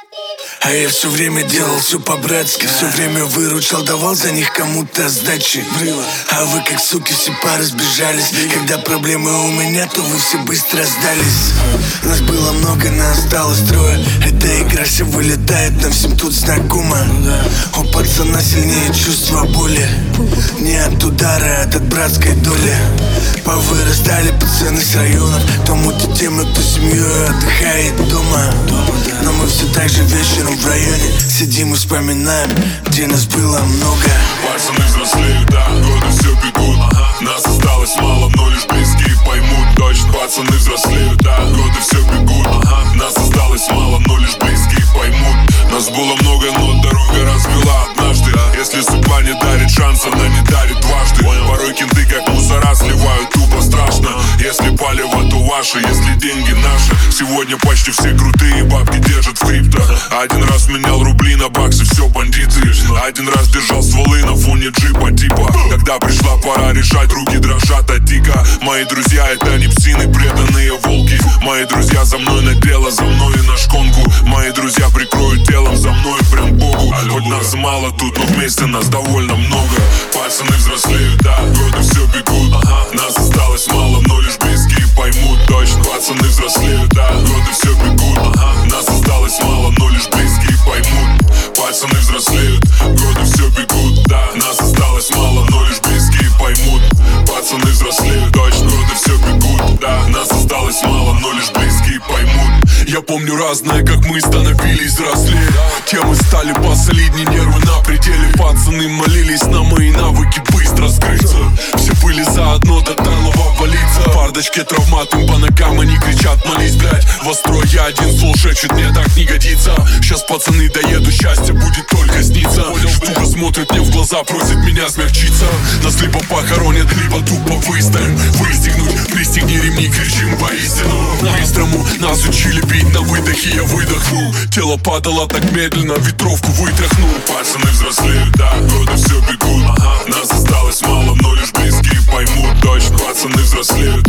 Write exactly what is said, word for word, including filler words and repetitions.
А я все время делал все по-братски, все время выручал, давал за них кому-то сдачи. А вы как суки все поразбежались. Когда проблемы у меня, то вы все быстро сдались. Нас было много, нас осталось трое. Эта игра все вылетает, нам всем тут знакомо. У пацана сильнее чувство боли. Не от удара, а от братской доли. Повырастали пацаны с районов. То мутят темы, кто семьей отдыхает дома. Но мы все так же вечером в районе сидим и вспоминаем, где нас было много. Пацаны взрослеют, да, годы все бегут. Нас осталось мало, но лишь близкие поймут точно. Пацаны взрослеют, да, годы все бегут. Нас осталось мало, но лишь близкие поймут. Нас было много, но дорога развела однажды. Если судьба не дарит шанс, она не дарит дважды. Порой кенты как мусора сливают тупо страшно. Если палево, то ваше, если деньги наши. Сегодня почти все крутые бабки держат в крипто. Один раз менял рубли на баксы, все бандиты. Один раз держал стволы на фоне джипа типа. Когда пришла пора решать, руки дрожат от тика. Мои друзья это не псины, преданные волки. Мои друзья за мной на дело, за мной и на шконку. Мои друзья прикроют телом, за мной прям Богу. Хоть нас мало тут, но вместе нас довольно много. Пацаны взрослеют, да, годы все бегут. Нас осталось мало, но лишь близкие поймут точно. Пацаны взрослеют, да, годы все бегут. Нас осталось мало, но лишь близкие поймут. Пацаны взрослеют, годы все бегут. Да, нас осталось мало, но лишь близкие поймут. Пацаны взрослеют, точно, годы все бегут. Да, нас осталось мало, но лишь близкие поймут. Я помню разное, как мы становились взрослее. Темы стали посолиднее, нервы на пределе. Пацаны молились на мои навыки быстро скрыться. Все были заодно, до талого валиться. В бардочке травматым по ногам они кричат: молись, блять. Вострой я один стол шепчет: мне так не годится. Сейчас пацаны доеду, счастье будет только сниться. Штука смотрит мне в глаза, просит меня смягчиться. Нас либо похоронят, либо тупо выставим. Выстегнуть, пристегни ремни, кричим воистину. Быстрому нас учили бить на выдохе, я выдохнул. Тело падало так медленно, ветровку вытряхнул. Пацаны взрослеют, да, годы все бегут. Нас осталось мало, но лишь близкие поймут точно. Пацаны взрослеют,